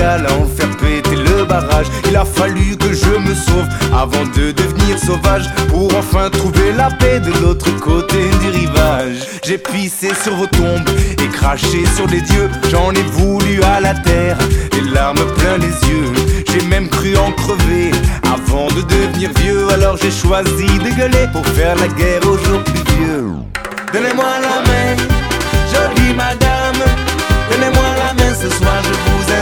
illégal à en faire péter le barrage. Il a fallu que je me sauve avant de devenir sauvage, pour enfin trouver la paix de l'autre côté du rivage. J'ai pissé sur vos tombes et craché sur les dieux, j'en ai voulu à la terre, les larmes plein les yeux. J'ai même cru en crever avant de devenir vieux, alors j'ai choisi de gueuler pour faire la guerre aux jours plus vieux. Donnez-moi la main, jolie madame, donnez-moi la main ce soir, je vous aime.